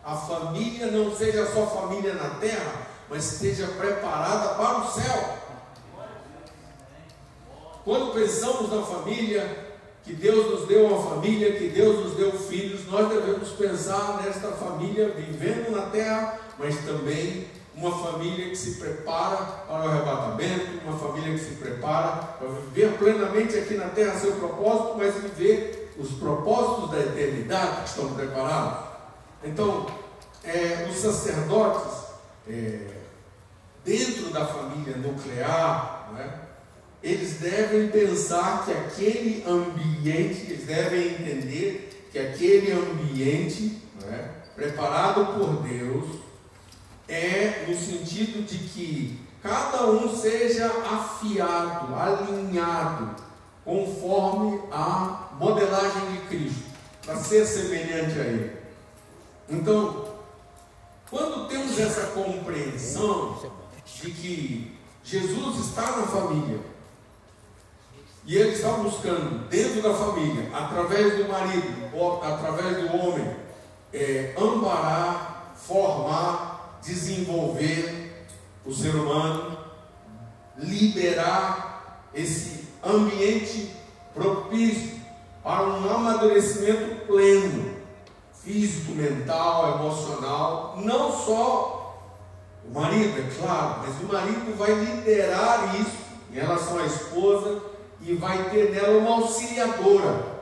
a família não seja só família na terra, mas esteja preparada para o céu. Quando pensamos na família, que Deus nos deu uma família, que Deus nos deu filhos, nós devemos pensar nesta família vivendo na terra, mas também uma família que se prepara para o arrebatamento, uma família que se prepara para viver plenamente aqui na terra seu propósito, mas viver os propósitos da eternidade que estão preparados. Então, os sacerdotes, dentro da família nuclear, não é? Eles devem pensar que aquele ambiente, eles devem entender que aquele ambiente, não é, preparado por Deus, no sentido de que cada um seja afiado, alinhado, conforme a modelagem de Cristo, para ser semelhante a Ele. Então, quando temos essa compreensão de que Jesus está na família, e Ele está buscando dentro da família, através do marido, ou através do homem, amparar, formar, desenvolver o ser humano, liberar esse ambiente propício para um amadurecimento pleno, físico, mental, emocional. Não só o marido, é claro, mas o marido vai liderar isso em relação à esposa e vai ter nela uma auxiliadora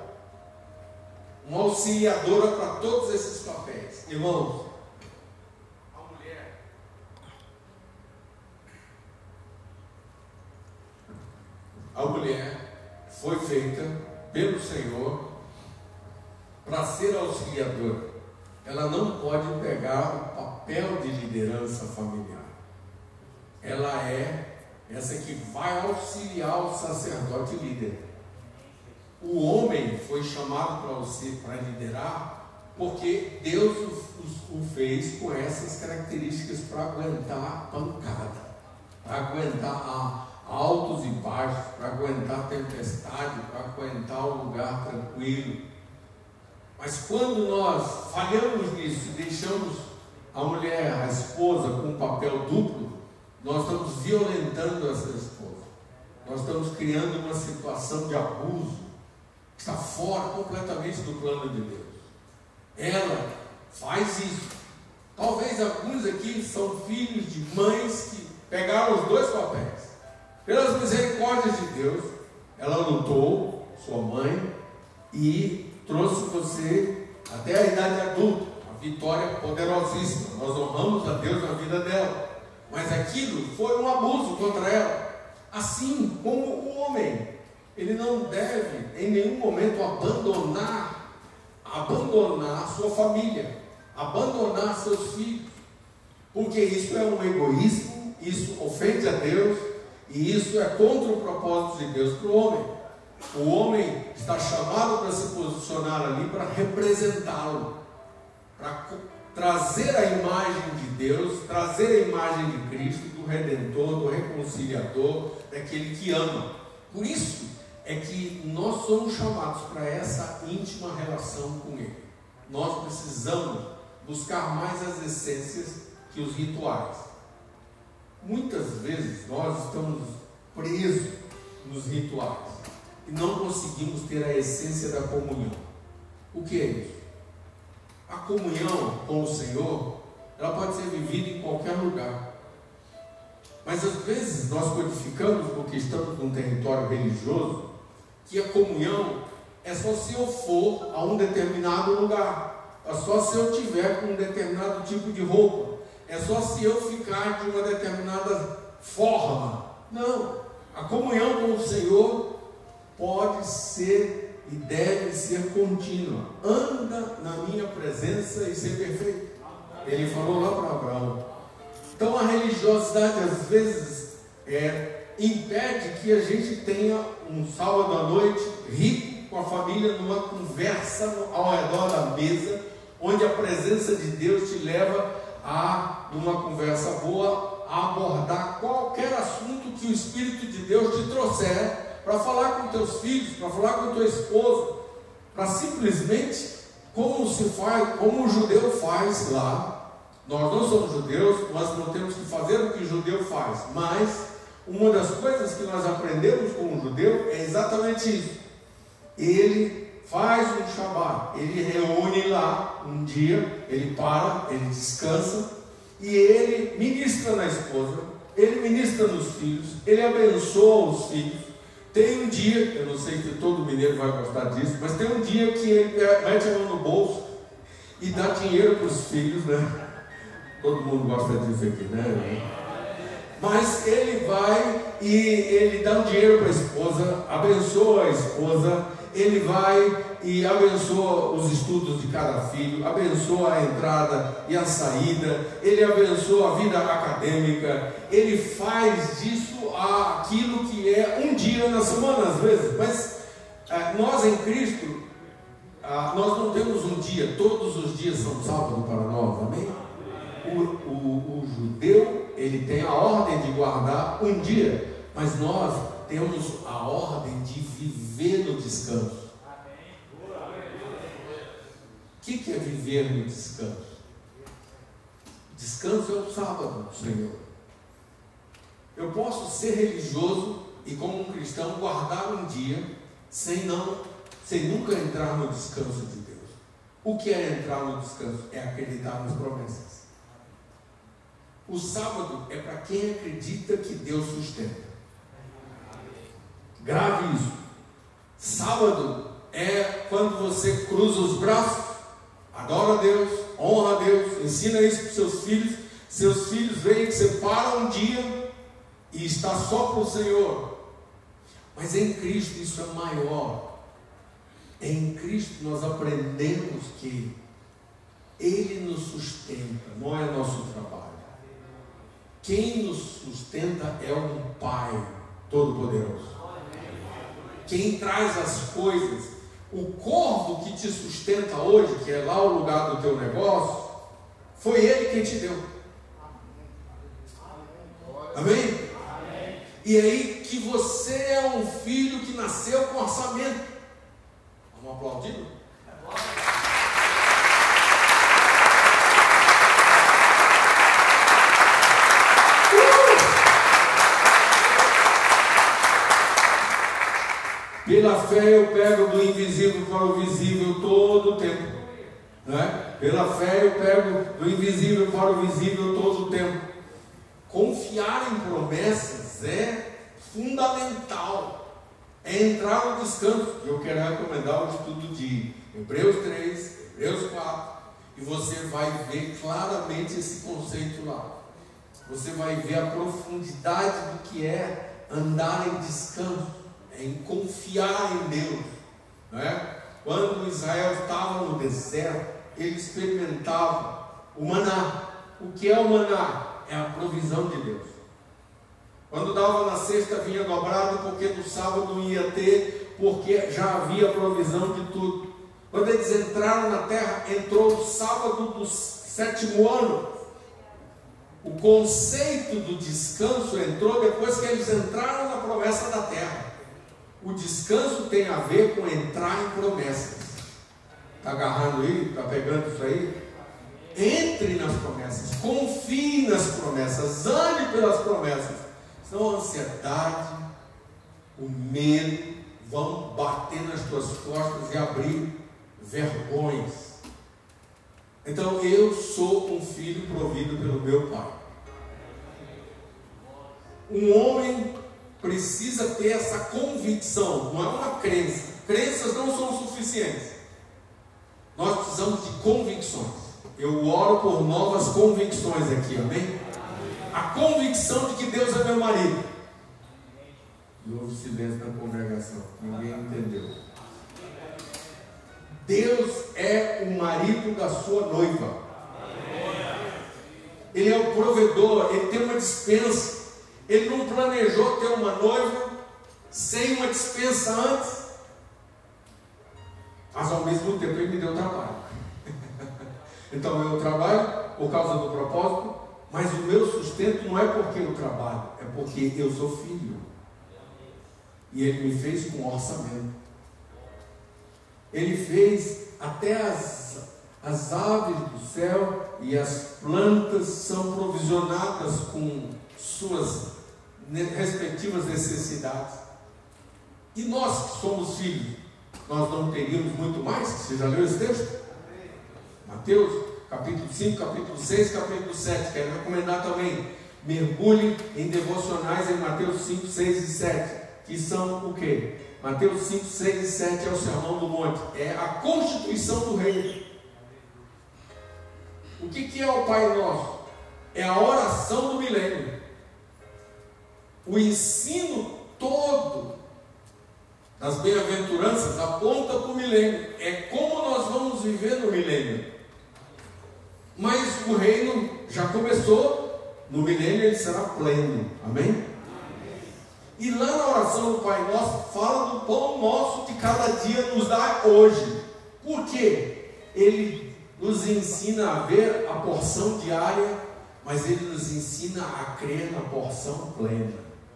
para todos esses papéis. Irmãos, a mulher foi feita pelo Senhor para ser auxiliadora. Ela não pode pegar o papel de liderança familiar. Ela é essa que vai auxiliar o sacerdote líder. O homem foi chamado para liderar porque Deus o fez com essas características para aguentar pancada, para aguentar altos e baixos, para aguentar tempestade, para aguentar um lugar tranquilo. Mas quando nós falhamos nisso e deixamos a mulher, a esposa, com um papel duplo, nós estamos violentando essa esposa. Nós estamos criando uma situação de abuso que está fora completamente do plano de Deus. Ela faz isso. Talvez alguns aqui são filhos de mães que pegaram os dois papéis. Pelas misericórdias de Deus, ela lutou, sua mãe, e trouxe você até a idade adulta, uma vitória poderosíssima. Nós honramos a Deus na vida dela, mas aquilo foi um abuso contra ela. Assim como o homem, ele não deve em nenhum momento abandonar sua família, abandonar seus filhos, porque isso é um egoísmo, isso ofende a Deus, e isso é contra o propósito de Deus para o homem. O homem está chamado para se posicionar ali, para representá-lo, para trazer a imagem de Deus, trazer a imagem de Cristo, do Redentor, do Reconciliador, daquele que ama. Por isso é que nós somos chamados para essa íntima relação com Ele. Nós precisamos buscar mais as essências que os rituais. Muitas vezes nós estamos presos nos rituais e não conseguimos ter a essência da comunhão. O que é isso? A comunhão com o Senhor, ela pode ser vivida em qualquer lugar. Mas às vezes nós codificamos, porque estamos num território religioso, que a comunhão é só se eu for a um determinado lugar, é só se eu tiver com um determinado tipo de roupa, é só se eu ficar de uma determinada forma. Não, a comunhão com o Senhor pode ser e deve ser contínua. Anda na minha presença e ser perfeito. Ele falou lá para Abraão. Então a religiosidade às vezes impede que a gente tenha um sábado à noite rico com a família, numa conversa ao redor da mesa, onde a presença de Deus te leva a, numa conversa boa, a abordar qualquer assunto que o Espírito de Deus te trouxer, para falar com teus filhos, para falar com tua esposa, para simplesmente como se faz, como o judeu faz lá. Nós não somos judeus, nós não temos que fazer o que o judeu faz, mas uma das coisas que nós aprendemos com o judeu é exatamente isso. Ele faz um Shabat, ele reúne lá um dia, ele para, ele descansa e ele ministra na esposa, ele ministra nos filhos, ele abençoa os filhos. Tem um dia, eu não sei se todo mineiro vai gostar disso, mas tem um dia que ele mete a mão no bolso e dá dinheiro para os filhos, né? Todo mundo gosta disso aqui, né? Mas ele vai e ele dá um dinheiro para a esposa, abençoa a esposa, ele vai e abençoa os estudos de cada filho, abençoa a entrada e a saída, ele abençoa a vida acadêmica, ele faz disso aquilo que é um dia na semana às vezes, mas nós em Cristo, nós não temos um dia, todos os dias são sábado para nós, amém? O judeu, ele tem a ordem de guardar um dia, mas nós temos a ordem de viver no descanso. O que é viver no descanso? Descanso é o sábado, Senhor. Eu posso ser religioso e como um cristão guardar um dia sem nunca entrar no descanso de Deus. O que é entrar no descanso? É acreditar nas promessas. O sábado é para quem acredita que Deus sustenta. Grave isso. Sábado é quando você cruza os braços, adora a Deus, honra a Deus, ensina isso para os seus filhos. Seus filhos veem que você para um dia e está só para o Senhor. Mas em Cristo isso é maior. Em Cristo nós aprendemos que Ele nos sustenta, não é nosso trabalho. Quem nos sustenta é um Pai Todo-Poderoso. Quem traz as coisas, o corvo que te sustenta hoje, que é lá o lugar do teu negócio, foi Ele quem te deu. Amém? E aí que você é um filho que nasceu com orçamento. Vamos aplaudir? Pela fé eu pego do invisível para o visível todo o tempo, né? Pela fé eu pego do invisível para o visível todo o tempo. Confiar em promessas é fundamental, é entrar no descanso. Eu quero recomendar o estudo de Hebreus 3, Hebreus 4, e você vai ver claramente esse conceito lá. Você vai ver a profundidade do que é andar em descanso, em confiar em Deus, né? Quando Israel estava no deserto, ele experimentava o maná. O que é o maná? É a provisão de Deus. Quando dava na sexta vinha dobrado, porque no sábado ia ter, porque já havia provisão de tudo. Quando eles entraram na terra, entrou o sábado do 7º ano. O conceito do descanso entrou depois que eles entraram na promessa da terra. O descanso tem a ver com entrar em promessas. Está agarrando aí? Está pegando isso aí? Entre nas promessas, confie nas promessas, ande pelas promessas. Senão a ansiedade, o medo vão bater nas tuas costas e abrir vergonhas. Então eu sou um filho provido pelo meu Pai. Um homem precisa ter essa convicção, não é uma crença. Crenças não são suficientes. Nós precisamos de convicções. Eu oro por novas convicções aqui, amém? A convicção de que Deus é meu marido. E houve silêncio na congregação, ninguém entendeu. Deus é o marido da sua noiva. Ele é o provedor, ele tem uma dispensa. Ele não planejou ter uma noiva sem uma dispensa antes. Mas ao mesmo tempo ele me deu trabalho. Então eu trabalho por causa do propósito, mas o meu sustento não é porque eu trabalho, é porque eu sou filho. E ele me fez com orçamento. Ele fez até as aves do céu e as plantas são provisionadas com suas respectivas necessidades. E nós que somos filhos, nós não teríamos muito mais? Você já leu esse texto? Mateus, capítulo 5, capítulo 6, capítulo 7. Quero recomendar também. Mergulhe em devocionais em Mateus 5, 6 e 7. Que são o quê? Mateus 5, 6 e 7 é o Sermão do Monte. É a constituição do reino. O que é o Pai Nosso? É a oração do milênio. O ensino todo das bem-aventuranças aponta para o milênio. É como nós vamos viver no milênio. Mas o reino já começou, no milênio ele será pleno. Amém? E lá na oração do Pai Nosso, fala do pão nosso de cada dia nos dá hoje. Por quê? Ele nos ensina a ver a porção diária, mas ele nos ensina a crer na porção plena.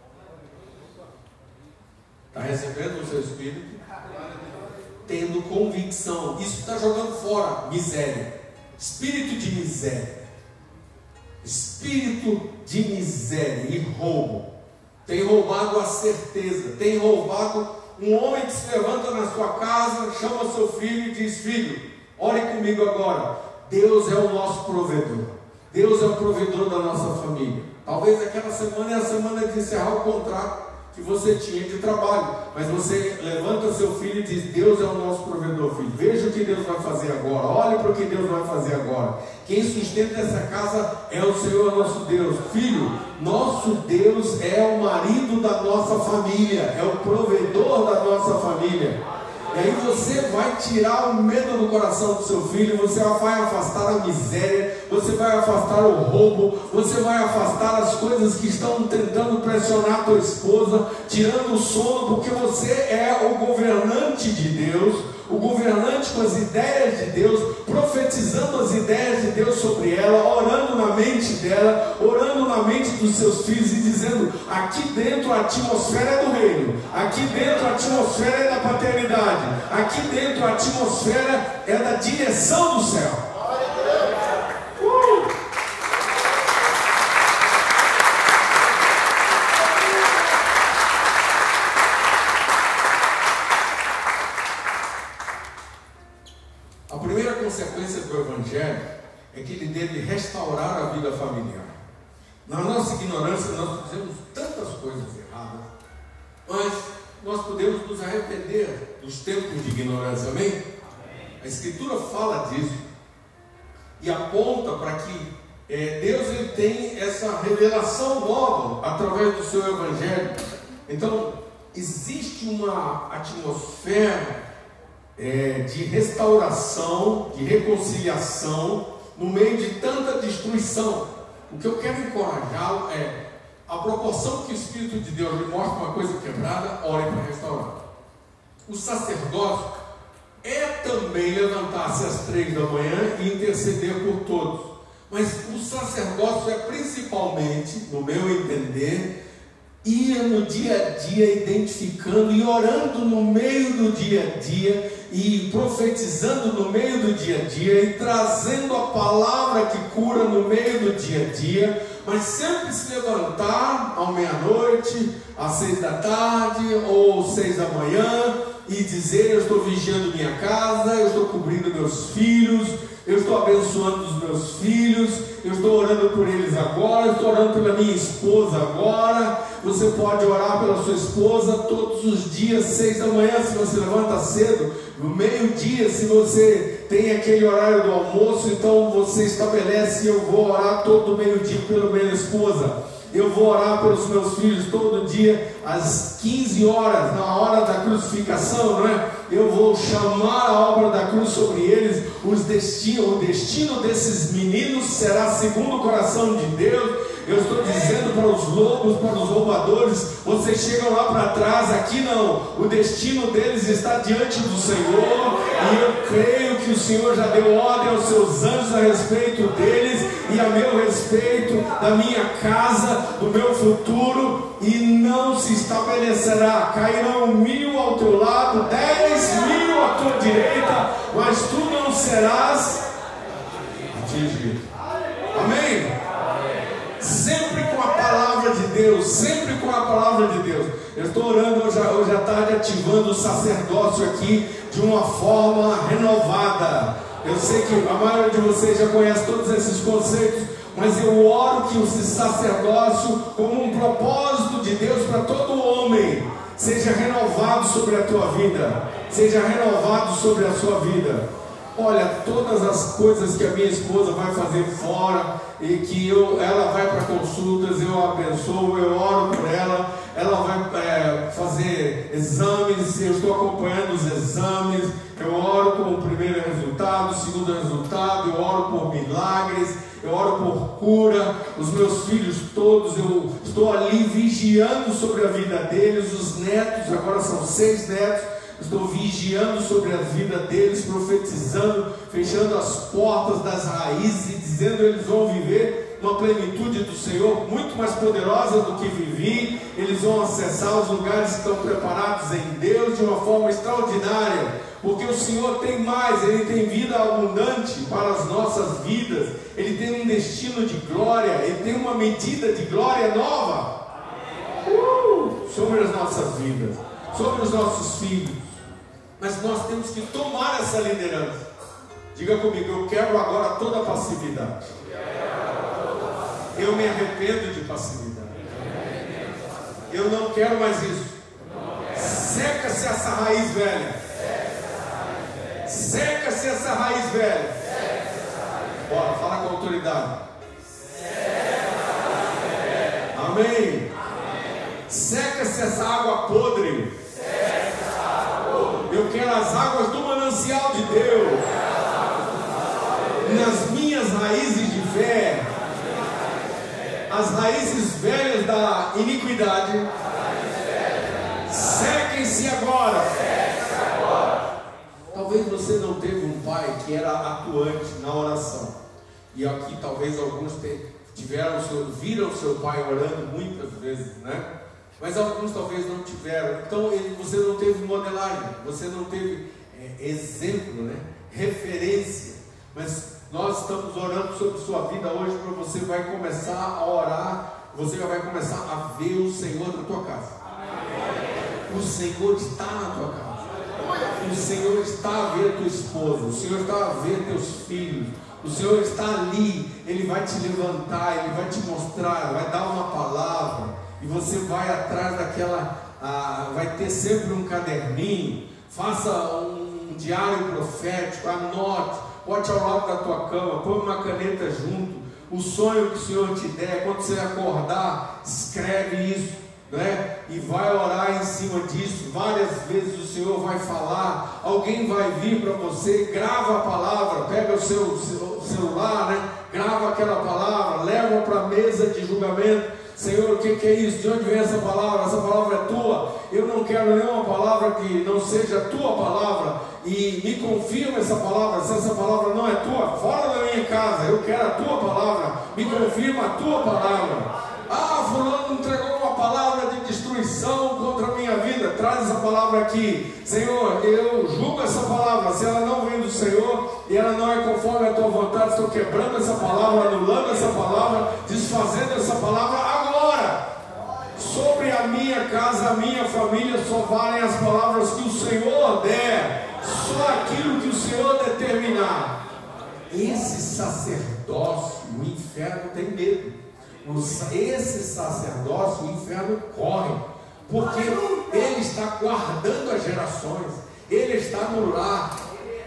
Está recebendo o seu espírito? Tendo convicção. Isso está jogando fora miséria. Espírito de miséria. Espírito de miséria e roubo. Tem roubado a certeza. Tem roubado um homem que se levanta na sua casa, chama seu filho e diz: filho, ore comigo agora. Deus é o nosso provedor. Deus é o provedor da nossa família. Talvez aquela semana é a semana de encerrar o contrato que você tinha de trabalho, mas você levanta seu filho e diz: Deus é o nosso provedor, filho. Veja o que Deus vai fazer agora. Olhe para o que Deus vai fazer agora. Quem sustenta essa casa é o Senhor nosso Deus. Filho, nosso Deus é o marido da nossa família, é o provedor da nossa família. E aí você vai tirar o medo do coração do seu filho, você vai afastar a miséria, você vai afastar o roubo, você vai afastar as coisas que estão tentando pressionar a tua esposa, tirando o sono, porque você é o governante de Deus, o governante com as ideias de Deus, profetizando as ideias de Deus sobre ela, orando na mente dela, orando na mente dos seus filhos e dizendo: aqui dentro a atmosfera é do reino, aqui dentro a atmosfera é da paternidade, aqui dentro a atmosfera é da direção do céu. A primeira consequência do Evangelho é que ele deve restaurar a vida familiar. Na nossa ignorância nós fizemos tantas coisas erradas, mas nós podemos nos arrepender dos tempos de ignorância, amém? A Escritura fala disso e aponta para que Deus ele tem essa revelação nova através do seu Evangelho. Então existe uma atmosfera de restauração, de reconciliação no meio de tanta destruição. O que eu quero encorajá-lo é a proporção que o Espírito de Deus lhe mostra uma coisa quebrada, ore para restaurar. O sacerdócio é também levantar-se às 3 da manhã e interceder por todos, mas o sacerdócio é principalmente, no meu entender, ir no dia a dia identificando e orando no meio do dia a dia e profetizando no meio do dia a dia e trazendo a palavra que cura no meio do dia a dia, mas sempre se levantar à meia-noite, às 6 da tarde ou 6 da manhã e dizer: eu estou vigiando minha casa, eu estou cobrindo meus filhos, eu estou abençoando os meus filhos, eu estou orando por eles agora, eu estou orando pela minha esposa agora. Você pode orar pela sua esposa todos os dias, 6 da manhã, se você levanta cedo, no meio-dia, se você tem aquele horário do almoço, então você estabelece: eu vou orar todo meio-dia pela minha esposa, eu vou orar pelos meus filhos todo dia, às 15 horas, na hora da crucificação, não é? Eu vou chamar a obra da cruz sobre eles, o destino desses meninos será segundo o coração de Deus. Eu estou dizendo para os lobos, para os roubadores: vocês chegam lá para trás, aqui não, o destino deles está diante do Senhor, e eu creio que o Senhor já deu ordem aos seus anjos a respeito deles, e e a meu respeito, da minha casa, do meu futuro, e não se estabelecerá. Cairão 1000 ao teu lado, 10.000 à tua direita, mas tu não serás atingido. Amém? Sempre com a palavra de Deus, sempre com a palavra de Deus. Eu estou orando hoje à tarde, ativando o sacerdócio aqui de uma forma renovada. Eu sei que a maioria de vocês já conhece todos esses conceitos, mas eu oro que esse sacerdócio, como um propósito de Deus para todo homem, seja renovado sobre a tua vida, seja renovado sobre a sua vida. Olha, todas as coisas que a minha esposa vai fazer fora e que ela vai para consultas, eu a abençoo, eu oro por ela. Ela vai fazer exames, eu estou acompanhando os exames, eu oro com o primeiro resultado, o segundo resultado, eu oro por milagres, eu oro por cura. Os meus filhos todos, eu estou ali vigiando sobre a vida deles. Os netos, agora são 6 netos, estou vigiando sobre a vida deles, profetizando, fechando as portas das raízes e dizendo que eles vão viver uma plenitude do Senhor muito mais poderosa do que vivi. Eles vão acessar os lugares que estão preparados em Deus de uma forma extraordinária, porque o Senhor tem mais, Ele tem vida abundante para as nossas vidas, Ele tem um destino de glória, Ele tem uma medida de glória nova sobre as nossas vidas, sobre os nossos filhos. Mas nós temos que tomar essa liderança. Diga comigo: eu quebro agora toda a passividade. Eu me arrependo de passividade. Eu não quero mais isso. Seca-se essa raiz velha. Seca-se essa raiz velha. Bora, fala com autoridade. Amém. Seca-se essa água podre. Eu quero as águas do manancial de Deus nas minhas raízes de fé. As raízes velhas da iniquidade sequem-se agora. Talvez você não teve um pai que era atuante na oração, e aqui talvez alguns viram seu pai orando muitas vezes, né? Mas alguns talvez não tiveram. Então você não teve modelagem, você não teve exemplo, né? Referência. Mas nós estamos orando sobre sua vida hoje, para você vai começar a orar, você já vai começar a ver o Senhor na tua casa. O Senhor está na tua casa. O Senhor está a ver tua esposa, o Senhor está a ver teus filhos, o Senhor está ali. Ele vai te levantar, Ele vai te mostrar, vai dar uma palavra, e você vai atrás daquela, vai ter sempre um caderninho. Faça um diário profético, anote. Bote ao lado da tua cama, põe uma caneta junto. O sonho que o Senhor te der, quando você acordar, escreve isso, né? E vai orar em cima disso. Várias vezes o Senhor vai falar, alguém vai vir para você, grava a palavra, pega o seu celular, né? Grava aquela palavra, leva para a mesa de julgamento. Senhor, o que é isso? De onde vem essa palavra? Essa palavra é tua. Eu não quero nenhuma palavra que não seja a tua palavra. E me confirma essa palavra. Se essa palavra não é tua, fora da minha casa. Eu quero a tua palavra. Me confirma a tua palavra. Fulano entregou uma palavra de destruição contra a minha vida. Traz essa palavra aqui. Senhor, eu julgo essa palavra. Se ela não vem do Senhor e ela não é conforme a tua vontade, estou quebrando essa palavra, anulando essa palavra, desfazendo essa palavra agora. Sobre a minha casa, a minha família, só valem as palavras que o Senhor der. Só aquilo que o Senhor determinar. Esse sacerdócio, o inferno tem medo. Esse sacerdócio, o inferno corre, porque ele está guardando as gerações, ele está no lar.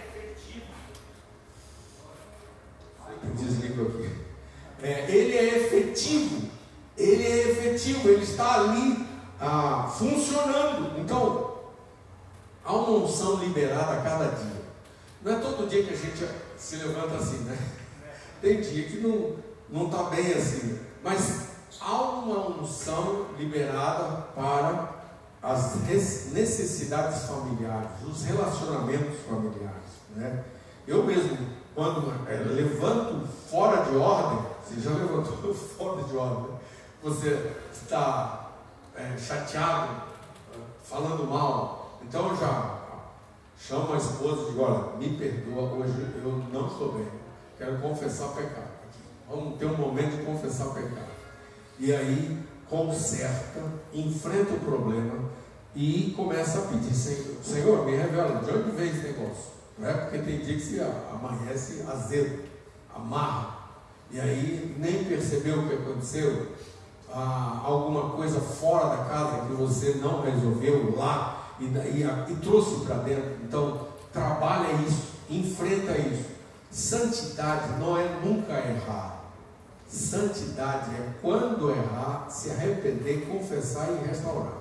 Desligo aqui. Ele é efetivo, ele está ali funcionando. Então, há uma unção liberada a cada dia. Não é todo dia que a gente se levanta assim, né? Tem dia que não está bem assim, mas há uma unção liberada para as necessidades familiares, os relacionamentos familiares, né? Eu mesmo, quando levanto fora de ordem, Você já levantou fora de hora, né? Você está chateado, falando mal, então já chama a esposa e diz: olha, me perdoa, hoje eu não estou bem, quero confessar pecado. Vamos ter um momento de confessar pecado. E aí conserta, enfrenta o problema e começa a pedir: Senhor, me revela de onde vem esse negócio. Não é porque tem dia que se amanhece azedo, amarra, e aí nem percebeu o que aconteceu, alguma coisa fora da casa que você não resolveu lá e trouxe para dentro. Então trabalha isso, enfrenta isso. Santidade não é nunca errar. Santidade é quando errar, se arrepender, confessar e restaurar.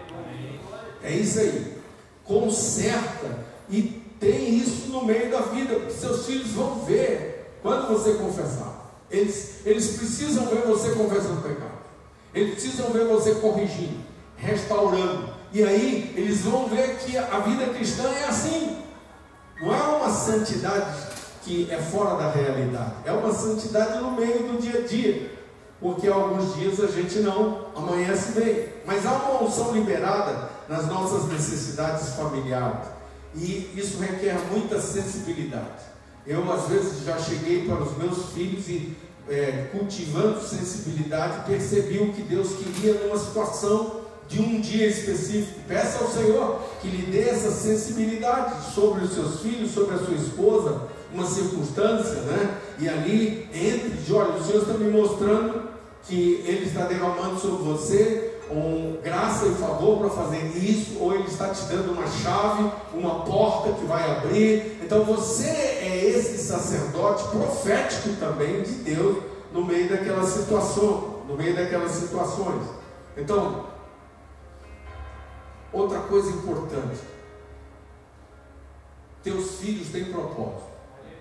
É isso aí. Conserta e tem isso no meio da vida, porque seus filhos vão ver quando você confessar. Eles precisam ver você confessando pecado. Eles precisam ver você corrigindo, restaurando. E aí eles vão ver que a vida cristã é assim. Não é uma santidade que é fora da realidade, é uma santidade no meio do dia a dia, porque alguns dias a gente não amanhece bem, mas há uma unção liberada nas nossas necessidades familiares, e isso requer muita sensibilidade. Eu às vezes já cheguei para os meus filhos e cultivando sensibilidade, percebi o que Deus queria numa situação de um dia específico. Peça ao Senhor que lhe dê essa sensibilidade sobre os seus filhos, sobre a sua esposa, uma circunstância, né? E ali olha, o Senhor está me mostrando que Ele está derramando sobre você graça e favor para fazer isso, ou Ele está te dando uma chave, uma porta que vai abrir. Então você é esse sacerdote profético também de Deus no meio daquela situação, no meio daquelas situações. Então, outra coisa importante: teus filhos têm propósito.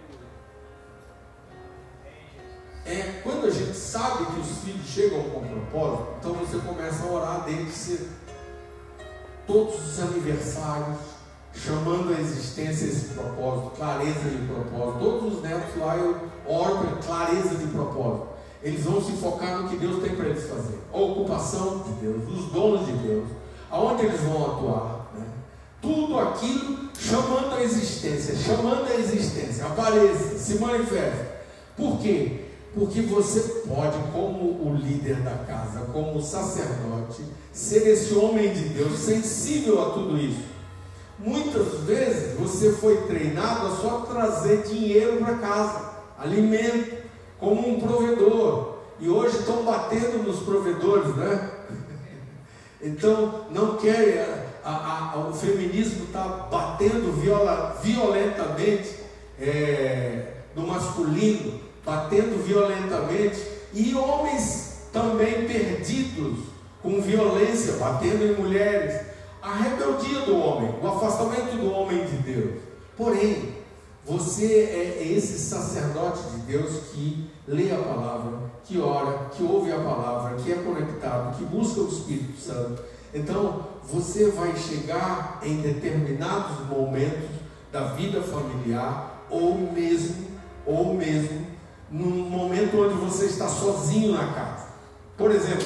Quando a gente sabe que os filhos chegam com propósito, então você começa a orar desde todos os aniversários, chamando a existência esse propósito, clareza de propósito. Todos os netos lá eu oro para clareza de propósito. Eles vão se focar no que Deus tem para eles fazer, a ocupação de Deus, os dons de Deus, aonde eles vão atuar, né? Tudo aquilo chamando a existência, apareça, se manifesta. Por quê? Porque você pode, como o líder da casa, como o sacerdote, ser esse homem de Deus sensível a tudo isso. Muitas vezes você foi treinado a só trazer dinheiro para casa, alimento, como um provedor, e hoje estão batendo nos provedores, né? Então não quer, o feminismo está batendo violentamente no masculino, batendo violentamente, e homens também perdidos com violência, batendo em mulheres. A rebeldia do homem, o afastamento do homem de Deus. Porém, você é esse sacerdote de Deus que lê a palavra, que ora, que ouve a palavra, que é conectado, que busca o Espírito Santo. Então você vai chegar em determinados momentos da vida familiar, ou mesmo num momento onde você está sozinho na casa. Por exemplo,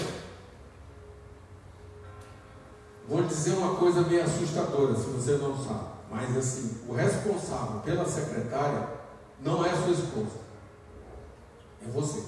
vou dizer uma coisa meio assustadora, se você não sabe, mas assim, o responsável pela secretária não é a sua esposa, é você.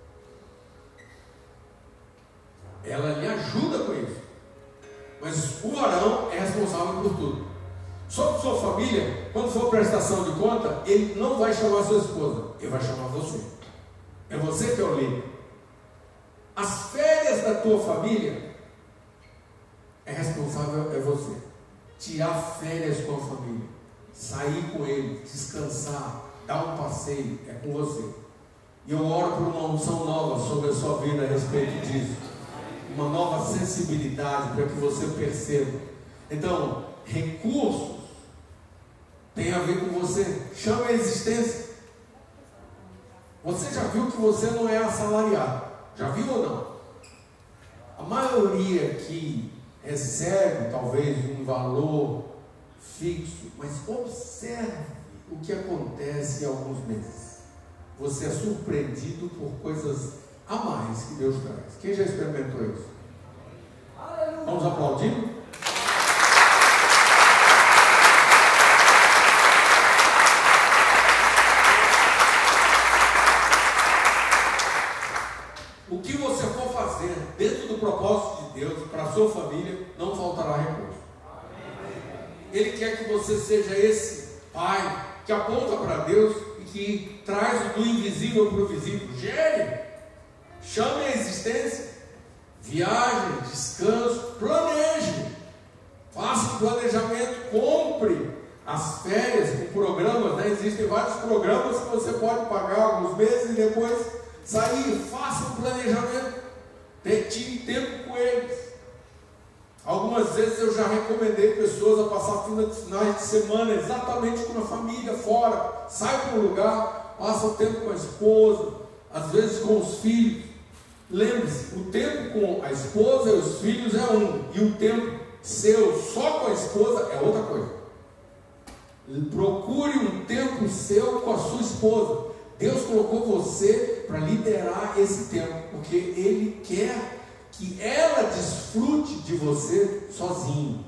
Ela lhe ajuda com isso, mas o varão é responsável por tudo. Sobre sua família, quando for prestação de conta, ele não vai chamar sua esposa, ele vai chamar você. É você que é o líder. As férias da tua família, responsável é você. Tirar férias com a família, sair com ele, descansar, dar um passeio, é com você. E eu oro por uma unção nova sobre a sua vida a respeito disso, uma nova sensibilidade para que você perceba. Então, recursos tem a ver com você. Chama a existência. Você já viu que você não é assalariado? Já viu ou não? A maioria aqui recebe talvez um valor fixo, mas observe o que acontece em alguns meses. você é surpreendido por coisas a mais que Deus traz. Quem já experimentou isso? Vamos aplaudir? O que você for fazer dentro do propósito de Deus para a sua família, não faltará recurso. Ele quer que você seja esse pai que aponta para Deus e que traz do invisível para o visível. Gere, chame a existência, viaje, descanso, planeje, faça um planejamento, compre as férias com programas, né? Existem vários programas que você pode pagar alguns meses e depois sair. Faça um planejamento, tire tempo com eles. Algumas vezes eu já recomendei pessoas a passar finais de semana exatamente com a família, fora. Sai para um lugar, passa o tempo com a esposa, às vezes com os filhos. Lembre-se, o tempo com a esposa e os filhos é um, e o tempo seu só com a esposa é outra coisa. Procure um tempo seu com a sua esposa. Deus colocou você para liderar esse tempo, porque Ele quer que ela desfrute de você sozinho.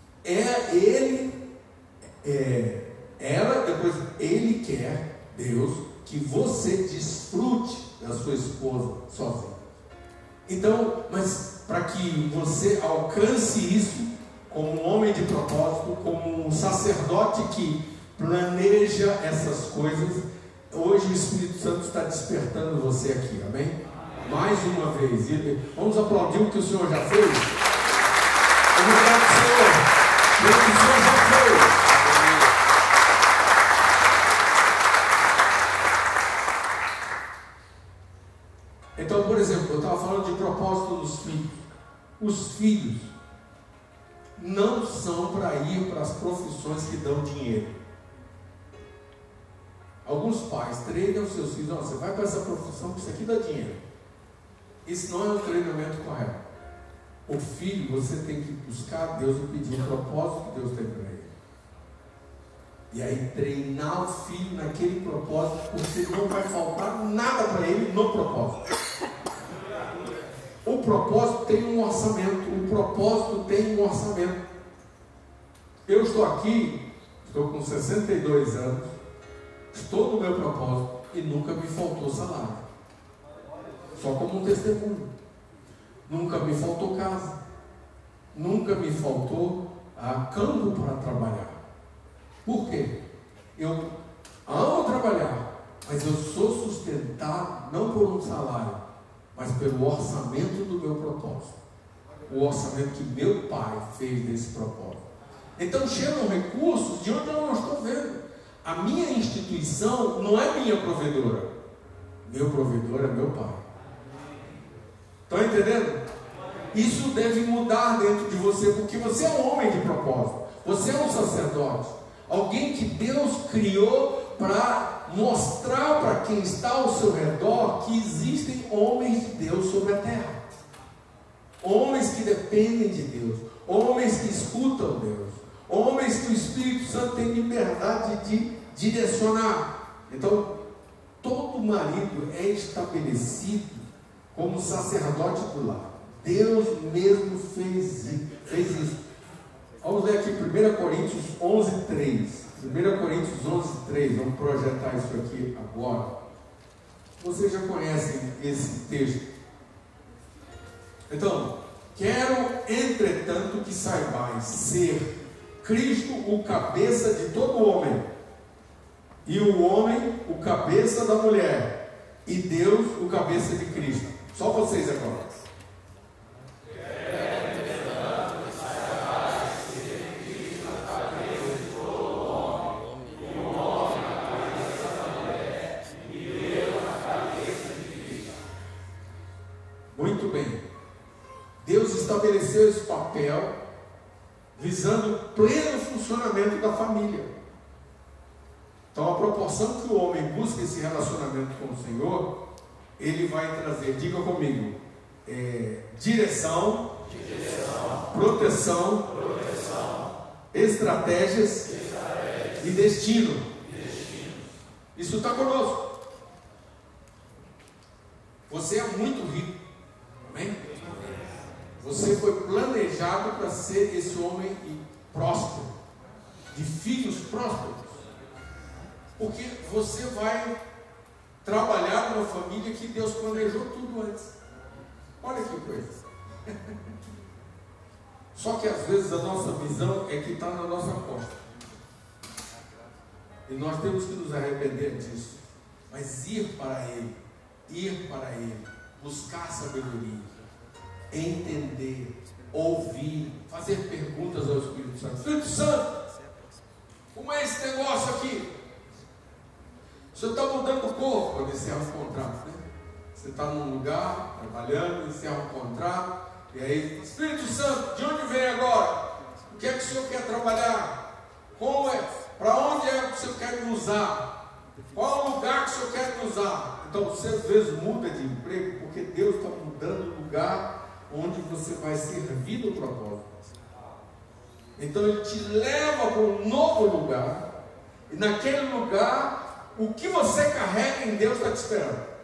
Ele quer, Deus, que você desfrute da sua esposa sozinho. Então, mas para que você alcance isso, como um homem de propósito, como um sacerdote que planeja essas coisas, hoje o Espírito Santo está despertando você aqui, amém? Mais uma vez, vamos aplaudir o que o Senhor já fez? Obrigado, Senhor, pelo que o Senhor já fez. Então, por exemplo, eu estava falando de propósito dos filhos. Os filhos não são para ir para as profissões que dão dinheiro. Alguns pais treinam os seus filhos: você vai para essa profissão que isso aqui dá dinheiro. Isso não é um treinamento correto. O filho, você tem que buscar a Deus e pedir o propósito que Deus tem para ele. E aí treinar o filho naquele propósito, porque não vai faltar nada para ele no propósito. O propósito tem um orçamento. O propósito tem um orçamento. Eu estou aqui, estou com 62 anos, estou no meu propósito e nunca me faltou salário. Só como um testemunho. Nunca me faltou casa. Nunca me faltou campo para trabalhar. Por quê? Eu amo trabalhar, mas eu sou sustentado não por um salário, mas pelo orçamento do meu propósito. O orçamento que meu pai fez desse propósito. Então chegam recursos de onde eu não estou vendo. A minha instituição não é minha provedora. Meu provedor é meu pai. Estão entendendo? Isso deve mudar dentro de você, porque você é um homem de propósito. Você é um sacerdote. Alguém que Deus criou para mostrar para quem está ao seu redor que existem homens de Deus sobre a terra. Homens que dependem de Deus. Homens que escutam Deus. Homens que o Espírito Santo tem liberdade de direcionar. Então, todo marido é estabelecido como sacerdote do lar. Deus mesmo fez isso. Vamos ler aqui 1 Coríntios 11:3. 1 Coríntios 11:3. Vamos projetar isso aqui agora. Vocês já conhecem esse texto. Então, quero, entretanto, que saibais ser Cristo o cabeça de todo homem, e o homem o cabeça da mulher, e Deus o cabeça de Cristo. Só vocês agora. Muito bem. Deus estabeleceu esse papel visando o pleno funcionamento da família. Então, a proporção que o homem busca esse relacionamento com o Senhor, ele vai trazer, diga comigo, direção, proteção, estratégias e destino. Isso está conosco. Você é muito rico. Amém? Você foi planejado para ser esse homem próspero, de filhos prósperos. Porque você vai trabalhar numa família que Deus planejou tudo antes. Olha que coisa. Só que às vezes a nossa visão é que está na nossa costa. E nós temos que nos arrepender disso. Mas ir para Ele, buscar sabedoria, entender, ouvir, fazer perguntas ao Espírito Santo. Espírito Santo, como é esse negócio aqui? O senhor está mudando o corpo quando encerra um contrato, né? Você está num lugar, trabalhando, encerra um contrato, e aí, Espírito Santo, de onde vem agora? O que é que o senhor quer trabalhar? Como é? Para onde é que o senhor quer me usar? Qual é o lugar que o senhor quer me usar? Então você às vezes muda de emprego porque Deus está mudando o lugar onde você vai servir no propósito. Então Ele te leva para um novo lugar, e naquele lugar o que você carrega em Deus está te esperando.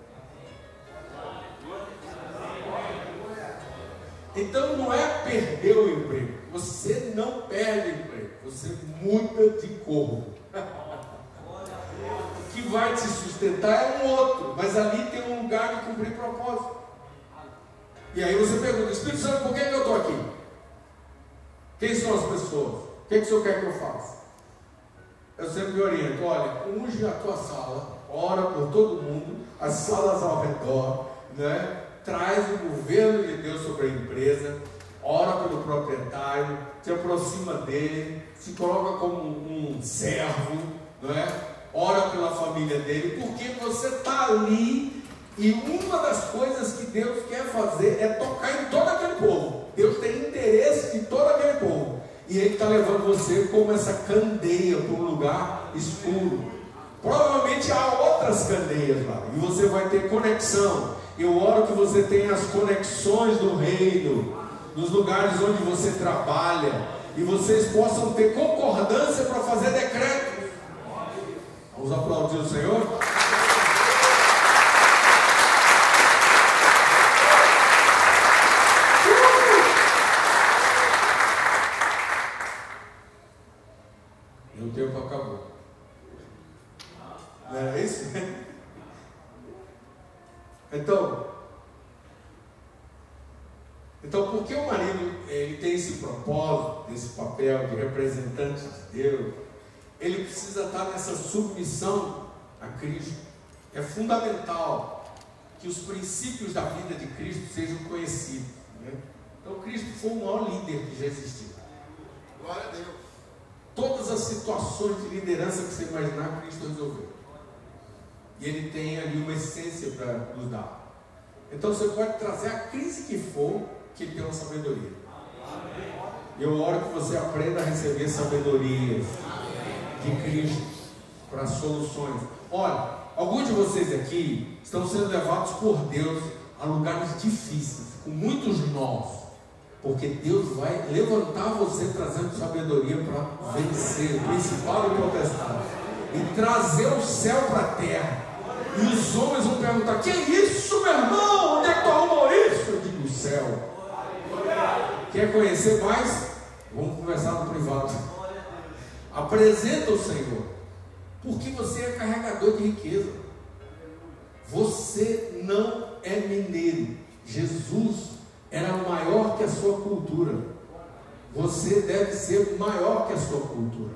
Então não é perder o emprego. Você não perde o emprego, você muda de corpo. O que vai te sustentar é um outro, mas ali tem um lugar de cumprir propósito. E aí você pergunta: Espírito Santo, por que eu estou aqui? Quem são as pessoas? O que o Senhor quer que eu faça? Eu sempre me oriento: olha, unge a tua sala, ora por todo mundo, as salas ao redor, né? Traz o governo de Deus sobre a empresa, ora pelo proprietário, se aproxima dele, se coloca como um servo, não é? Ora pela família dele, porque você está ali, e uma das coisas que Deus quer fazer é tocar em todo aquele povo. Deus tem interesse em todo aquele povo, e Ele está levando você como essa candeia para um lugar escuro. Provavelmente há outras candeias lá, e você vai ter conexão. Eu oro que você tenha as conexões do reino, nos lugares onde você trabalha, e vocês possam ter concordância para fazer decretos. Vamos aplaudir o Senhor? E o tempo acabou. Não era isso? Então, por que o marido ele tem esse propósito, esse papel de representante de Deus? Ele precisa estar nessa submissão a Cristo. É fundamental que os princípios da vida de Cristo sejam conhecidos, né? Então, Cristo foi o maior líder que já existiu. Glória a Deus. Todas as situações de liderança que você imaginar, Cristo resolveu. E Ele tem ali uma essência para nos dar. Então você pode trazer a crise que for, que Ele tem uma sabedoria. Eu oro que você aprenda a receber sabedoria de Cristo para soluções. Olha, alguns de vocês aqui estão sendo levados por Deus a lugares difíceis, com muitos nós, porque Deus vai levantar você trazendo sabedoria para vencer o principal e potestade, e trazer o céu para a terra. E os homens vão perguntar: que é isso, meu irmão? Onde é que tu arrumou isso? Eu digo: o céu. Quer conhecer mais? Vamos conversar no privado. Apresenta o Senhor, porque você é carregador de riqueza. Você não é mineiro. Jesus era maior que a sua cultura. Você deve ser maior que a sua cultura.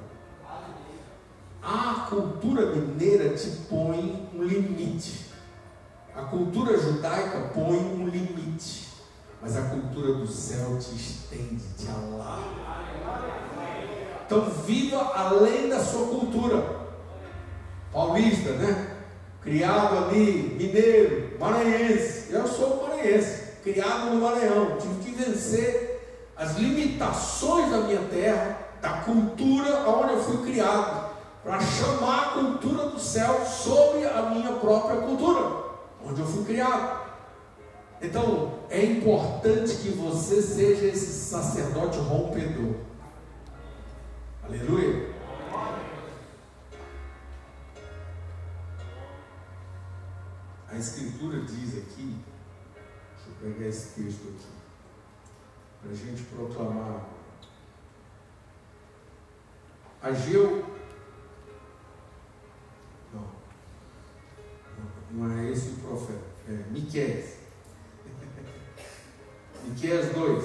A cultura mineira te põe um limite. A cultura judaica põe um limite. Mas a cultura do céu te estende, te alarga. Então viva além da sua cultura. Paulista, né? Criado ali, mineiro, maranhense. Eu sou maranhense, criado no Maranhão. Tive que vencer as limitações da minha terra, da cultura onde eu fui criado, para chamar a cultura do céu sobre a minha própria cultura, onde eu fui criado. Então, é importante que você seja esse sacerdote rompedor. Aleluia. A A Escritura diz aqui, deixa eu pegar esse texto aqui, para a gente proclamar. Ageu, não é esse o profeta, é Miqueias. Miqueias 2,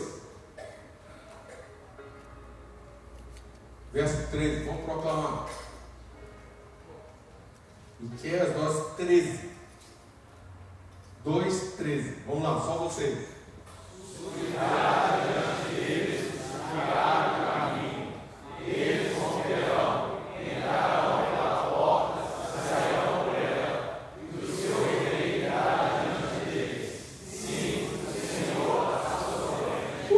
verso 13, vamos proclamar. Miqueias 2:13. 2:13. Vamos lá, só vocês. Subirá diante deles, subirá o caminho, eles romperão, entrarão pela porta, sairão por ela, e o seu rei irá diante deles. Sim, o Senhor está sobre.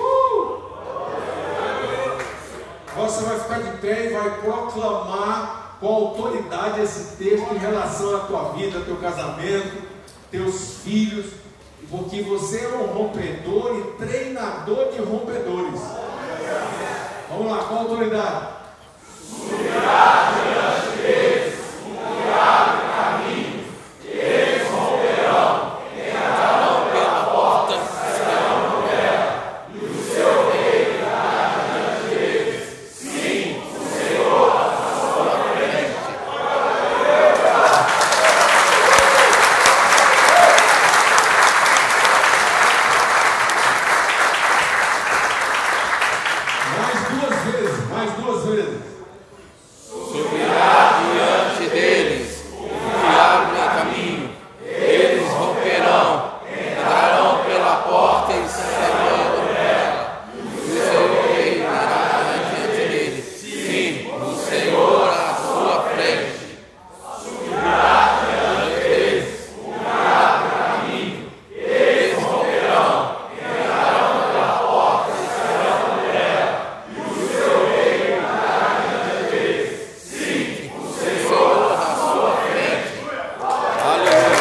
Você vai ficar de pé e vai proclamar com autoridade esse texto em relação à tua vida, teu casamento, teus filhos, porque você é um rompedor e treinador de rompedores. Vamos lá, com autoridade. Subirá diante deles, subirá o caminho, eles romperão, entrarão pela porta, sairão por ela, e o seu rei irá diante deles. Sim, o Senhor está sobre a frente. Mais duas vezes. Subirá diante deles, subirá o caminho, eles romperão, entrarão pela porta e sairão por ela, e o seu rei irá diante deles. Sim, o Senhor à sua frente. Subirá diante deles, subirá o caminho, eles romperão, entrarão pela porta e sairão por ela, e o seu rei irá diante deles. Sim, o Senhor à sua frente. Aleluia.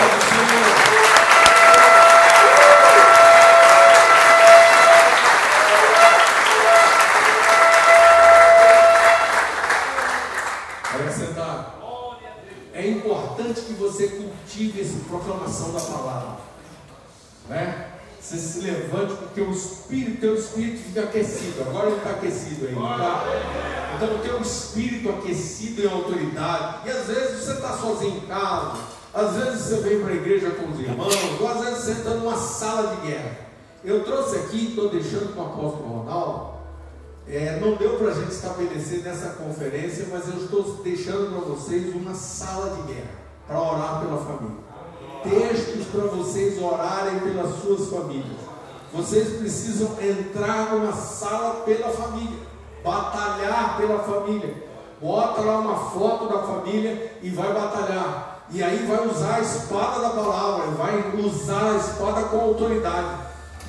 Pode sentar. É importante que você cultive essa proclamação da palavra, né? Você se levante porque o teu espírito fica aquecido. Agora ele está aquecido aí, tá? Então o teu espírito aquecido em autoridade. E às vezes você está sozinho em casa, às vezes você vem para a igreja com os irmãos, ou às vezes você está numa sala de guerra. Eu trouxe aqui, estou deixando com o apóstolo Ronaldo. Não deu para a gente estabelecer nessa conferência, mas eu estou deixando para vocês uma sala de guerra para orar pela família. Textos para vocês orarem pelas suas famílias. Vocês precisam entrar numa sala pela família, batalhar pela família. Bota lá uma foto da família e vai batalhar. E aí vai usar a espada da palavra, vai usar a espada com autoridade.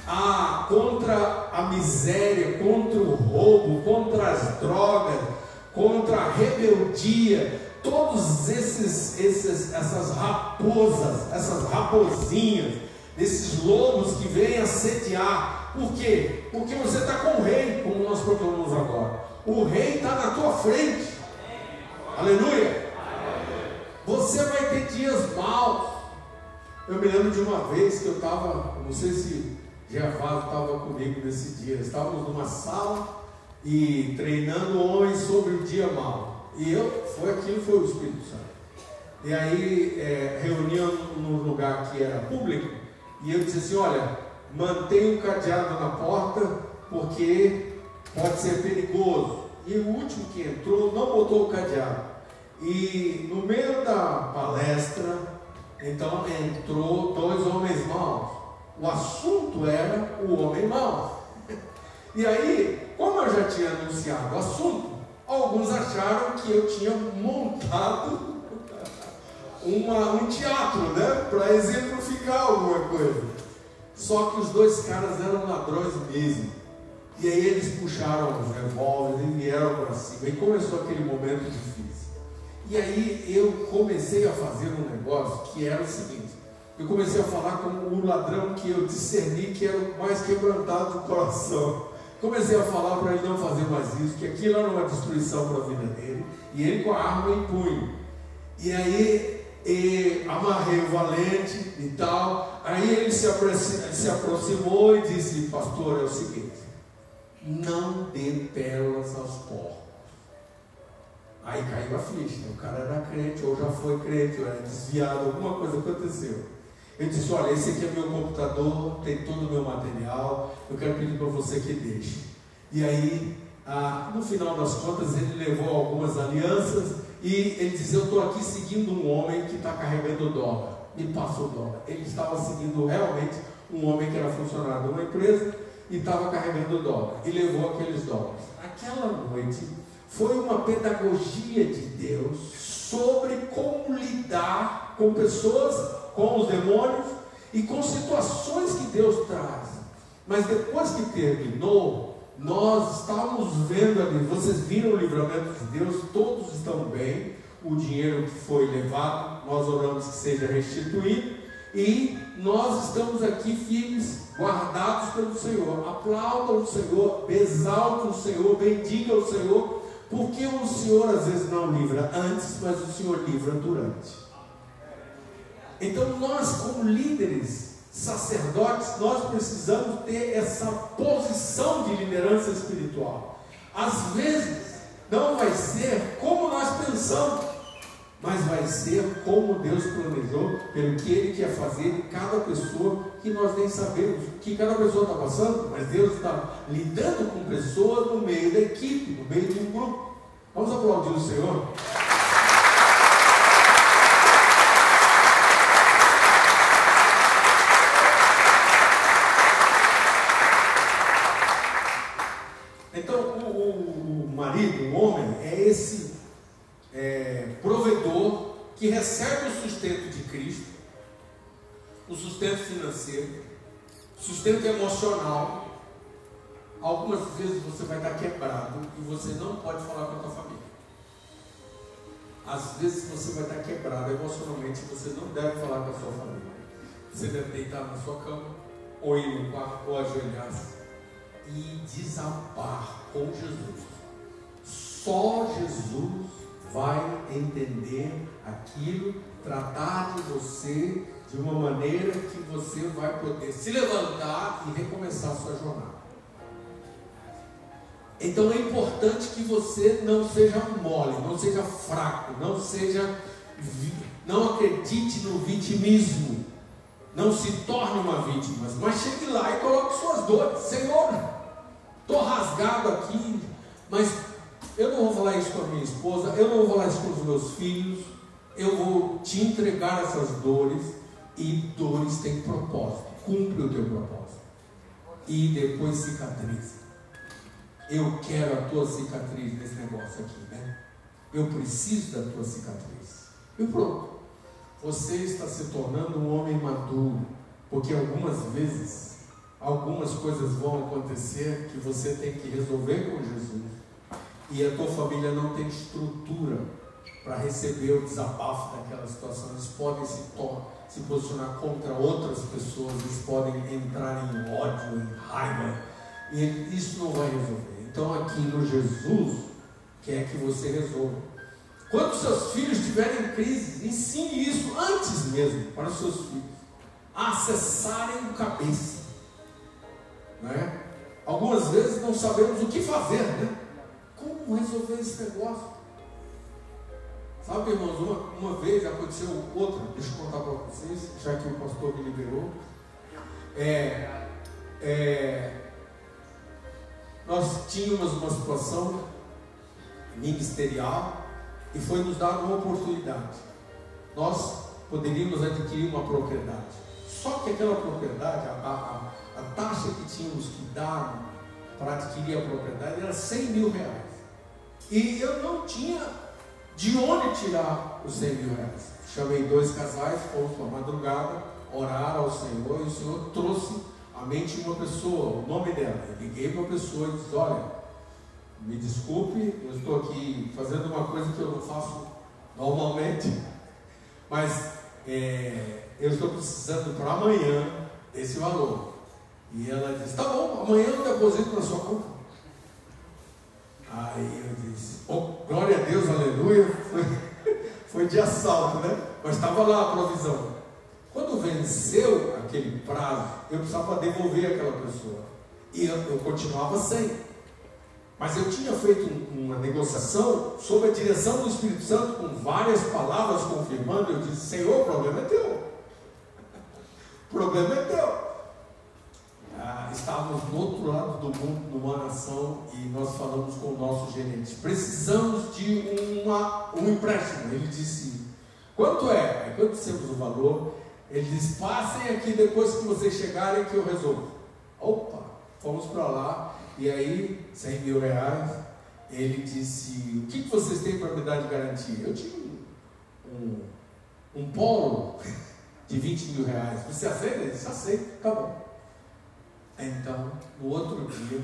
Contra a miséria, contra o roubo, contra as drogas, contra a rebeldia, todos essas raposas, essas raposinhas, esses lobos que vêm assediar. Por quê? Porque você está com o rei, como nós proclamamos agora. O rei está na tua frente. Aleluia. Você vai ter dias maus. Eu me lembro de uma vez que eu estava, não sei se Gervásio estava comigo nesse dia. Estávamos numa sala e treinando homens sobre o dia mau. E foi o Espírito Santo. E aí reuniam num lugar que era público, e eu disse assim: olha, mantenha um cadeado na porta, porque pode ser perigoso. E o último que entrou não botou o cadeado. E no meio da palestra, então entrou 2 homens maus. O assunto era o homem mau. E aí, como eu já tinha anunciado o assunto, alguns acharam que eu tinha montado um teatro, né? Para exemplificar alguma coisa. Só que os 2 caras eram ladrões mesmo. E aí eles puxaram os revólveres e vieram para cima. E começou aquele momento difícil. E aí eu comecei a fazer um negócio que era o seguinte: eu comecei a falar com o ladrão que eu discerni que era o mais quebrantado do coração. Comecei a falar para ele não fazer mais isso, que aquilo era uma destruição para a vida dele, e ele com a arma em punho. E aí e amarrei o valente e tal. Aí ele se aproximou e disse: pastor, é o seguinte, não dê pérolas aos porcos. Aí caiu a ficha, o cara era crente, ou já foi crente, ou era desviado, alguma coisa aconteceu. Eu disse: olha, esse aqui é meu computador, tem todo o meu material, eu quero pedir para você que deixe. E aí, no final das contas, ele levou algumas alianças, e ele disse: eu estou aqui seguindo um homem que está carregando dólar, me passa o dólar. Ele estava seguindo realmente um homem que era funcionário de uma empresa, e estava carregando dólar, e levou aqueles dólares. Aquela noite foi uma pedagogia de Deus sobre como lidar com pessoas, com os demônios e com situações que Deus traz. Mas depois que terminou, nós estávamos vendo ali, vocês viram o livramento de Deus, todos estão bem, o dinheiro que foi levado, nós oramos que seja restituído, e nós estamos aqui firmes, guardados pelo Senhor. Aplaudam o Senhor, exaltem o Senhor, bendigam o Senhor, porque o Senhor às vezes não livra antes, mas o Senhor livra durante. Então nós, como líderes, sacerdotes, nós precisamos ter essa posição de liderança espiritual. Às vezes não vai ser como nós pensamos, mas vai ser como Deus planejou, pelo que Ele quer fazer em cada pessoa, que nós nem sabemos o que cada pessoa está passando, mas Deus está lidando com pessoas no meio da equipe, no meio de um grupo. Vamos aplaudir o Senhor? Então, o marido, o homem, é esse provedor que recebe o sustento de Cristo, o sustento financeiro, sustento emocional. Algumas vezes você vai estar quebrado e você não pode falar com a tua família. Às vezes você vai estar quebrado emocionalmente e você não deve falar com a sua família. Você deve deitar na sua cama, ou ir no quarto, ou ajoelhar-se e desabar com Jesus. Só Jesus vai entender aquilo, tratar de você de uma maneira que você vai poder se levantar e recomeçar a sua jornada. Então é importante que você não seja mole, não seja fraco, não acredite no vitimismo, não se torne uma vítima, mas chegue lá e coloque suas dores. Senhor, estou rasgado aqui, mas eu não vou falar isso com a minha esposa, eu não vou falar isso com os meus filhos, eu vou te entregar essas dores, e dores têm propósito, cumpre o teu propósito, e depois cicatriza. Eu quero a tua cicatriz nesse negócio aqui, né? Eu preciso da tua cicatriz. E pronto, você está se tornando um homem maduro, porque algumas vezes, algumas coisas vão acontecer que você tem que resolver com Jesus, e a tua família não tem estrutura para receber o desabafo daquela situação. Eles podem se posicionar contra outras pessoas, eles podem entrar em ódio, em raiva, e isso não vai resolver. Então aqui no Jesus quer que você resolva. Quando seus filhos estiverem em crise, ensine isso antes mesmo para os seus filhos, a acessarem o cabeça, né? Algumas vezes não sabemos o que fazer, né? Como resolver esse negócio? Sabe, irmãos, uma vez aconteceu outra, deixa eu contar para vocês, já que o pastor me liberou. Nós tínhamos uma situação ministerial e foi nos dada uma oportunidade. Nós poderíamos adquirir uma propriedade. Só que aquela propriedade, a taxa que tínhamos que dar para adquirir a propriedade era 100 mil reais. E eu não tinha de onde tirar os 100 mil reais. Chamei 2 casais, fomos para a madrugada, orar ao Senhor, e o Senhor trouxe à mente uma pessoa, o nome dela. Eu liguei para uma pessoa e disse: olha, me desculpe, eu estou aqui fazendo uma coisa que eu não faço normalmente, mas eu estou precisando para amanhã desse valor. E ela disse: tá bom, amanhã eu deposito na sua conta. Aí eu disse: oh, glória a Deus, aleluia. Foi de assalto, né? mas estava lá a provisão. Quando venceu aquele prazo, eu precisava devolver aquela pessoa, e eu continuava sem. Mas eu tinha feito uma negociação sob a direção do Espírito Santo, com várias palavras confirmando. Eu disse: Senhor, o problema é teu. O problema é teu. Estávamos do outro lado do mundo, numa nação, e nós falamos com o nosso gerente: precisamos de um empréstimo. Ele disse: quanto é? Aí quando dissemos o valor, ele disse: passem aqui depois que vocês chegarem que eu resolvo. Opa, fomos para lá, e aí, 100 mil reais. Ele disse: o que vocês têm para me dar de garantia? Eu tinha um polo de 20 mil reais. Você aceita? Ele disse: aceito, tá bom. Então, no outro dia,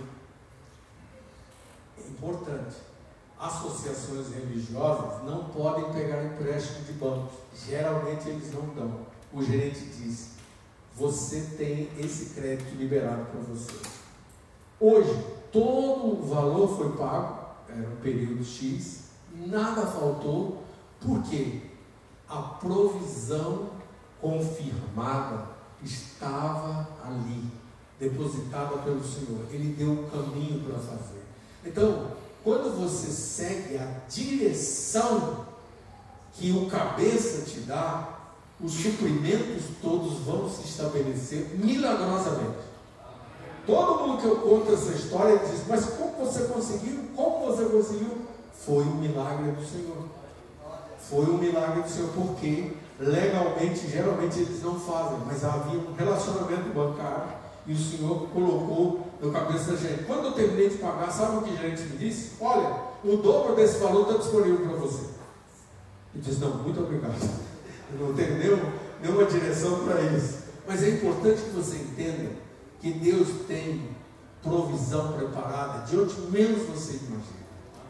é importante, associações religiosas não podem pegar empréstimo de bancos. Geralmente eles não dão. O gerente disse: você tem esse crédito liberado para você. Hoje, todo o valor foi pago, era um período X, nada faltou, porque a provisão confirmada estava ali, depositada pelo Senhor. Ele deu um caminho para fazer. Então, quando você segue a direção que o cabeça te dá, os suprimentos todos vão se estabelecer milagrosamente. Todo mundo que eu conto essa história diz: mas como você conseguiu? Como você conseguiu? Foi um milagre do Senhor. Foi um milagre do Senhor, porque legalmente, geralmente eles não fazem, mas havia um relacionamento bancário e o Senhor colocou no cabeça da gente. Quando eu terminei de pagar, sabe o que a gente me disse? Olha, o dobro desse valor está disponível para você. Eu disse: não, muito obrigado. Eu não tenho nenhuma direção para isso. Mas é importante que você entenda que Deus tem provisão preparada de onde menos você imagina.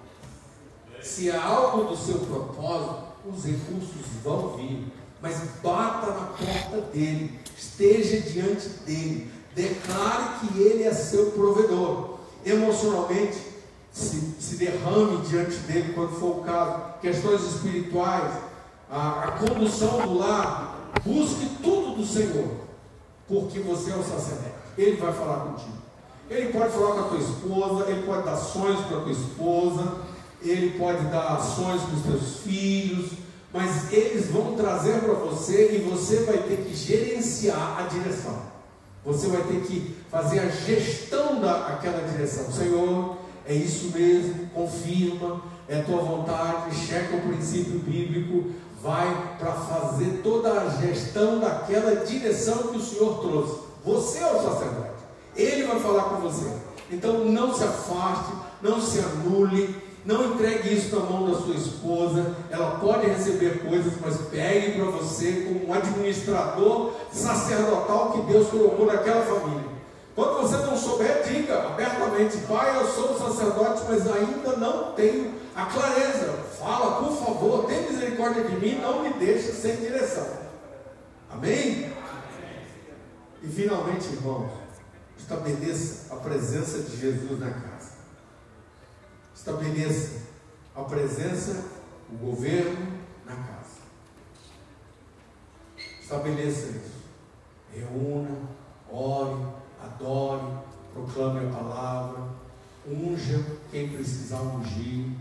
Se há algo do seu propósito, os recursos vão vir, mas bata na porta dele, esteja diante dele, declare que ele é seu provedor. Emocionalmente, se derrame diante dele quando for o caso. Questões espirituais, a condução do lar, busque tudo do Senhor, porque você é o sacerdote. Ele vai falar contigo. Ele pode falar com a tua esposa, ele pode dar sonhos para a tua esposa, ele pode dar ações para os teus filhos, mas eles vão trazer para você, e você vai ter que gerenciar a direção. Você vai ter que fazer a gestão daquela direção. Senhor, é isso mesmo, confirma, é tua vontade, checa o princípio bíblico, vai para fazer toda a gestão daquela direção que o Senhor trouxe. Você é o sacerdote, ele vai falar com você. Então não se afaste, não se anule, não entregue isso na mão da sua esposa. Ela pode receber coisas, mas pegue para você como um administrador sacerdotal que Deus colocou naquela família. Quando você não souber, diga abertamente: pai, eu sou sacerdote, mas ainda não tenho a clareza. Fala, por favor, tenha misericórdia de mim, não me deixe sem direção. Amém? E finalmente, irmãos, estabeleça a presença de Jesus na casa. Estabeleça a presença, o governo na casa. Estabeleça isso. Reúna, ore, adore, proclame a palavra, unja quem precisar ungir.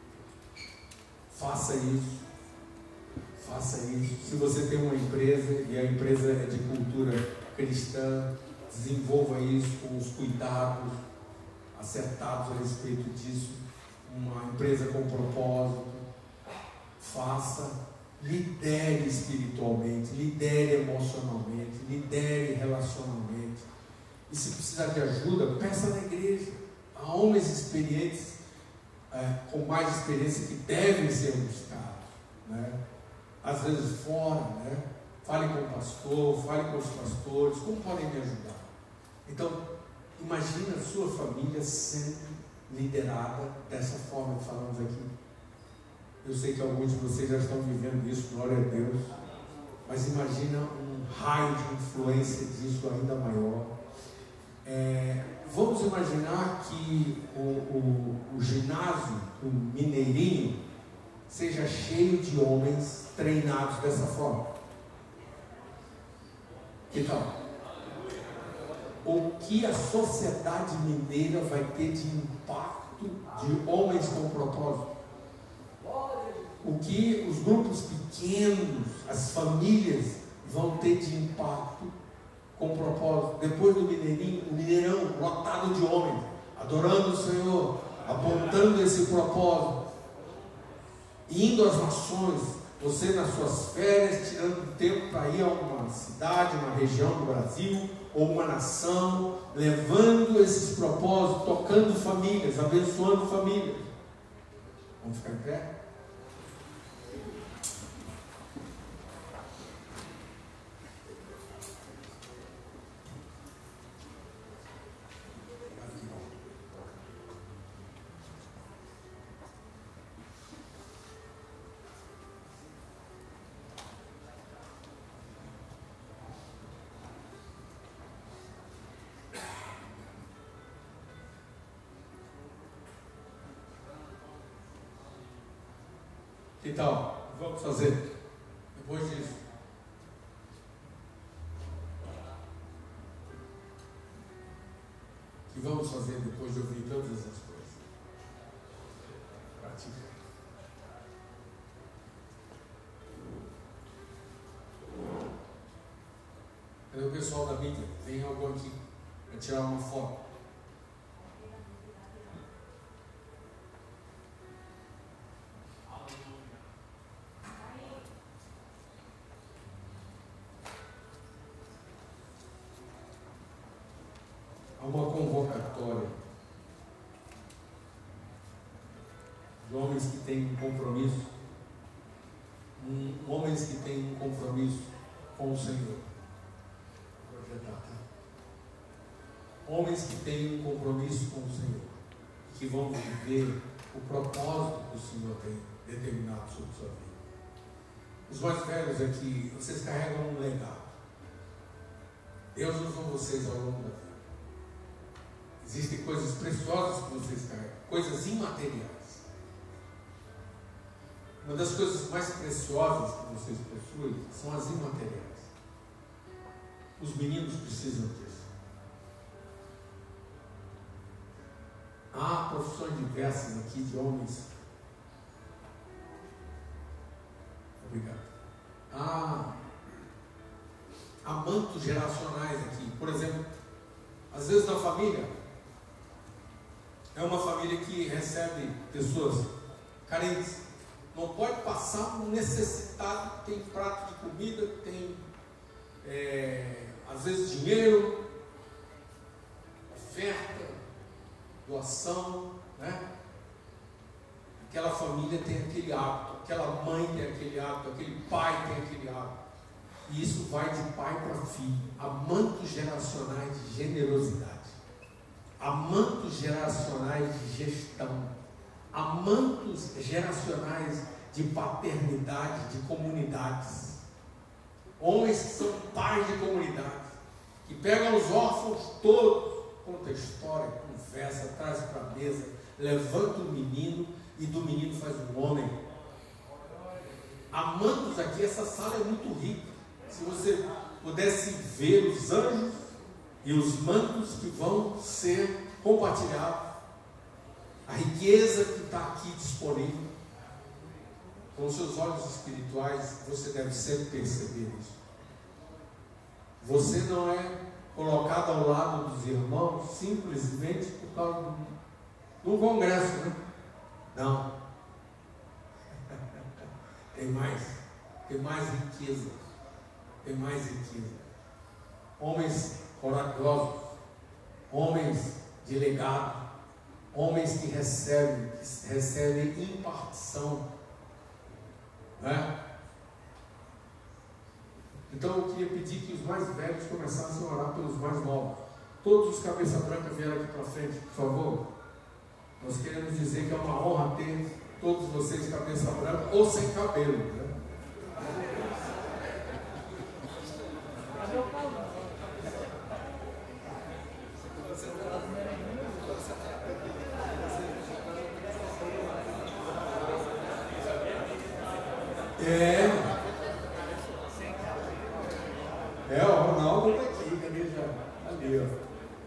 Faça isso. Faça isso. Se você tem uma empresa e a empresa é de cultura cristã, desenvolva isso com os cuidados acertados a respeito disso. Uma empresa com propósito. Faça, lidere espiritualmente, lidere emocionalmente, lidere relacionalmente. E se precisar de ajuda, peça na igreja. Há homens experientes, com mais experiência, que devem ser buscados, né? Às vezes fora, né? Fale com o pastor, fale com os pastores, como podem me ajudar? Então, imagina a sua família sendo liderada dessa forma que falamos aqui. Eu sei que alguns de vocês já estão vivendo isso, glória a Deus, mas imagina um raio de influência disso ainda maior. Vamos imaginar que o ginásio, o Mineirinho, seja cheio de homens treinados dessa forma. Então, o que a sociedade mineira vai ter de impacto de homens com propósito? O que os grupos pequenos, as famílias vão ter de impacto com propósito? Depois do Mineirinho, o Mineirão lotado de homens, adorando o Senhor, apontando esse propósito, indo às nações, você nas suas férias, tirando tempo para ir a uma cidade, uma região do Brasil, ou uma nação, levando esses propósitos, tocando famílias, abençoando famílias. Vamos ficar em pé? Então, vamos fazer depois disso. O que vamos fazer depois de ouvir todas essas coisas? Pratica. Cadê o pessoal da mídia? Vem algo aqui para tirar uma foto. Uma convocatória de homens que têm um compromisso, homens que têm um compromisso com o Senhor. Vou projetar, tá? Homens que têm um compromisso com o Senhor, que vão viver o propósito que o Senhor tem determinado sobre a sua vida. Os mais velhos aqui, vocês carregam um legado. Deus usou vocês ao longo da vida. Existem coisas preciosas que vocês carregam, coisas imateriais. Uma das coisas mais preciosas que vocês possuem são as imateriais. Os meninos precisam disso. Há profissões diversas aqui de homens. Obrigado. Há mantos geracionais aqui. Por exemplo, às vezes na família, é uma família que recebe pessoas carentes. Não pode passar um necessitado, tem prato de comida, tem às vezes dinheiro, oferta, doação, né? Aquela família tem aquele hábito, aquela mãe tem aquele hábito, aquele pai tem aquele hábito. E isso vai de pai para filho. Há mantos geracionais de generosidade. Há mantos geracionais de gestão, há mantos geracionais de paternidade, de comunidades. Homens que são pais de comunidades, que pegam os órfãos todos, conta história, conversa, traz para a mesa, levanta o menino e do menino faz um homem. Há mantos aqui, essa sala é muito rica. Se você pudesse ver os anjos e os mantos que vão ser compartilhados, a riqueza que está aqui disponível, com os seus olhos espirituais, você deve sempre perceber isso. Você não é colocado ao lado dos irmãos simplesmente por causa de um congresso, né? Não. Tem mais riqueza. Tem mais riqueza. Homens corajosos, homens de legado, homens que recebem impartição, né? Então eu queria pedir que os mais velhos começassem a orar pelos mais novos. Todos os cabeça branca vieram aqui para frente, por favor. Nós queremos dizer que é uma honra ter todos vocês cabeça branca ou sem cabelo, né? O Ronaldo está aqui, cadê já? Ali, ó.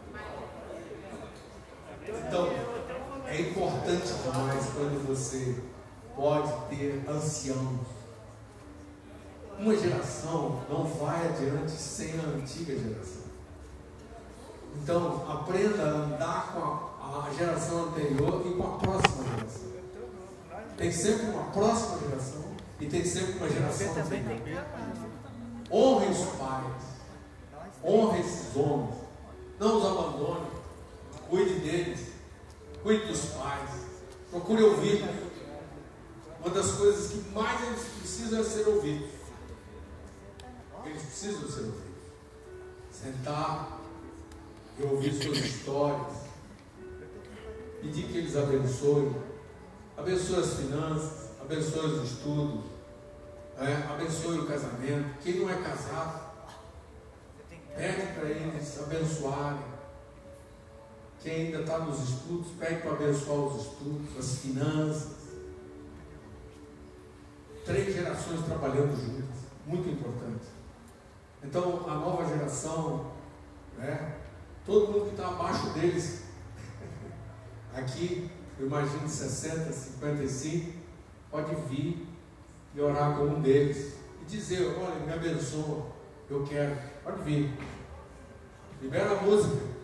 Então, é importante demais quando você pode ter anciãos. Uma geração não vai adiante sem a antiga geração. Então, aprenda a andar com a geração anterior e com a próxima geração. Tem sempre uma próxima geração e tem sempre uma geração anterior. Honre os pais, honre esses homens, não os abandone, cuide deles, cuide dos pais, procure ouvir. Uma das coisas que mais eles precisam é ser ouvidos. Eles precisam ser ouvidos. Sentar e ouvir suas histórias, pedir que eles abençoem, abençoe as finanças, abençoe os estudos, abençoe o casamento. Quem não é casado, pede para eles abençoarem. Quem ainda está nos estudos, pede para abençoar os estudos, as finanças. 3 gerações trabalhando juntas, muito importante. Então, a nova geração, todo mundo que está abaixo deles, aqui, eu imagino 60, 55, pode vir e orar com um deles e dizer: olha, me abençoa, eu quero, pode vir, libera a música.